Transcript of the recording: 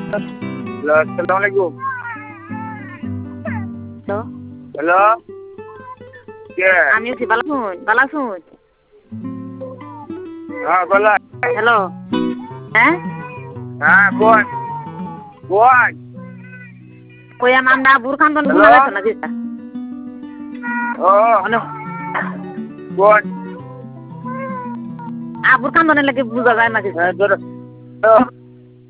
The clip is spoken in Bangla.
আসসালামাইকুম। হ্যালো হ্যালো, কে? আমি আছি বালাসুন। হ্যাঁ বলা। হ্যালো হ্যাঁ হ্যাঁ কোন কোন? কই আমরা বুরখান বন হ্যালো? ঘুরে গেছো নাকি ও হ্যালো কোন? বুরখান বনের লাগে বুঝা যায় নাকি হ্যাঁ ধরো।